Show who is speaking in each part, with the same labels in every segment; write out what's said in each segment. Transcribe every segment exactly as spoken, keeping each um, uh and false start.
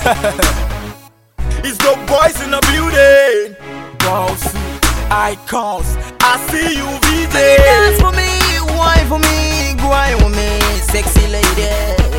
Speaker 1: It's the boys in the building. Boss, icons. I see you, V J.
Speaker 2: Dance for me, wine for me, grind with me, sexy lady.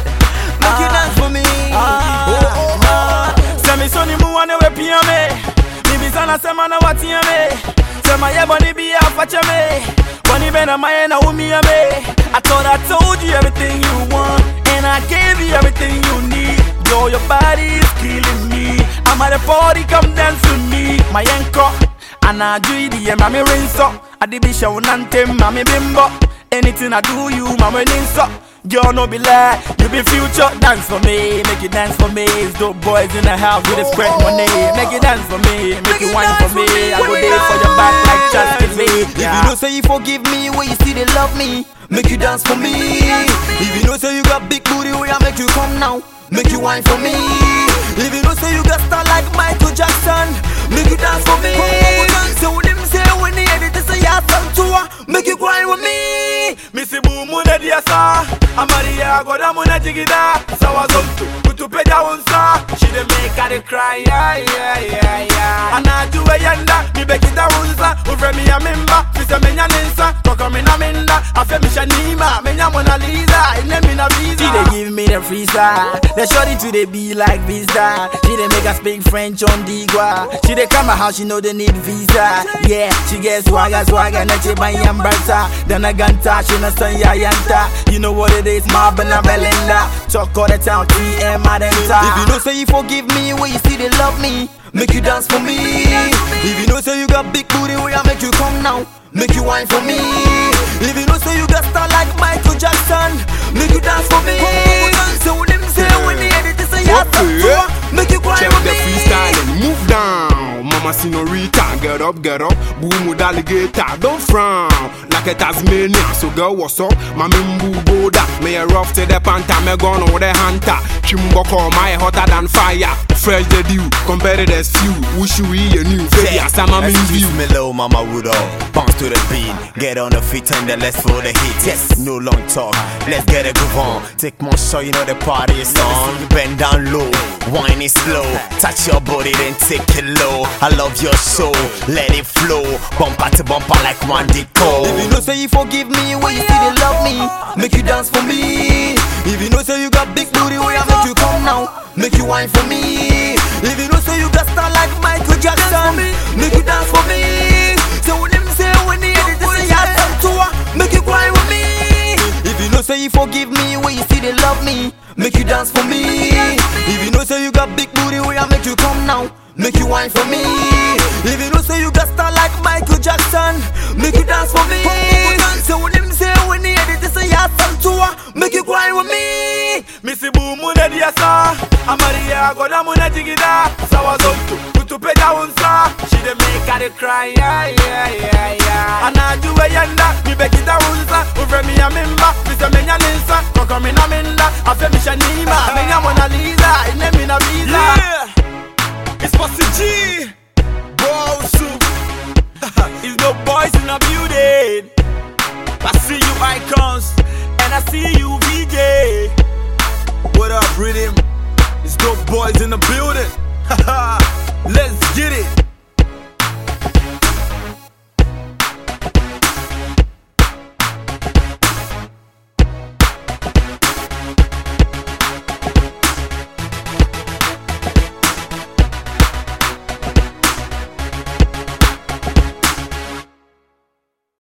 Speaker 2: Make ah, you dance for me.
Speaker 1: Ah, oh, oh, oh. Send me sonny mu wane we pia me. Bibi sana sema na wati ya me. Sema ye boni bi ya facha me. Boni bena maye na umi ya me. I thought I told you everything you want, and I gave you everything you need. Yo, your body is killing me. I'm at a party, come dance with me. My anchor, and I do it, yeah, mommy rinse up. I did be show nante, mommy bimbo. Anything I do, you, mama rinse up. Girl, no be lie, you be future. Dance for me, make you dance for me. It's dope boys in the house with a spread money. Make you dance for me, make you wine for me. I go there for your back like Justin Bieber.
Speaker 2: If you know say you forgive me, when you see they love me, make you dance for me. If you know say you got big booty, where I make you come now, make you wine for me. If you know say you got star like Michael Jackson, make you dance for me. So when them say when they edit this a yacht tour, make you grind with me.
Speaker 1: Missy boom muna dia sa, Amaria goda muna jigida. Sawa zonto, kutu peja unsa. She dey make her dey cry, yeah yeah yeah yeah. Ana juwe yanda, mi bekita unsa. Ufre mi ya mimba, fise menya ninsa. Koko mi na minda, afe mi shanima. Menya Mona Lisa, ine mi na visa. She dey give me the freezer. The shorty to dey be like visa. She dey make her speak French on digua. She dey come my house, she know they need visa. Yeah, she get swagger swagger, na che bayam barta. Then I ganta, she na san ya yanta. You know what it is, Marvin and Belinda. Talk all the town, T M Adenta.
Speaker 2: If you know say you forgive me, when you see they love me, make you dance for me. If you know say you got big booty, where I make you come now, make you wine for me. If you know say you got star like Michael Jackson, make you dance for me. So when them say when they edit this a yacht tour, make you grind with me.
Speaker 3: Check the freestyle and move down, Mama Senorita. Get up, get up, boom with alligator. Don't frown like a Tasmanian. So girl, what's up? My mimbu boda. Me a rough to the panta, me gone with the hunter. Chimbo call my hotter than fire. Fresh the dew, competitors few. Wish you eat a new failure. Some I'm in view.
Speaker 4: Me low, Mama Woodall. Bounce to the beat. Get on the feet and then let's for the hit. Yes, no long talk. Let's get a groove on. Take more show, you know the party is on. Bend down low, wine is slow. Touch your body, then take it low. I love your show, let it flow. Bumper to bumper like one deco.
Speaker 2: If you know say you forgive me, when you see they love me, make you dance for me. If you know say you got big booty, where I make you come now, make you wine for me. If you know say you got star like Michael Jackson, make you dance for me. So when them say when they edit this a yacht tour, make you grind with me. If you know say you forgive me, when you see they love me, make you dance for me. If you know say you got big booty, where I make you come now, make you wine for me. If you know say you got star like Michael Jackson, make you dance for me. So when them say when they edit this a yacht tour, make you grind with me.
Speaker 1: Missy boom muna dia sa, Amaria goda muna jigida. Sawa zonto, kutu peja unsa. She dey make her dey cry, yeah yeah yeah yeah. Ana juwe yanda, mi bekita unsa. Ufre mi ya mimba, fise menya ninsa. Koko mi na minda, afe mi shanima. Menya Mona Lisa, ine mi na visa. Yeah. It's Bossy G, Bosu. It's no boys in the building. I see you icons, and I see you V J. What up, rhythm? It's dope boys in the building. Let's get it.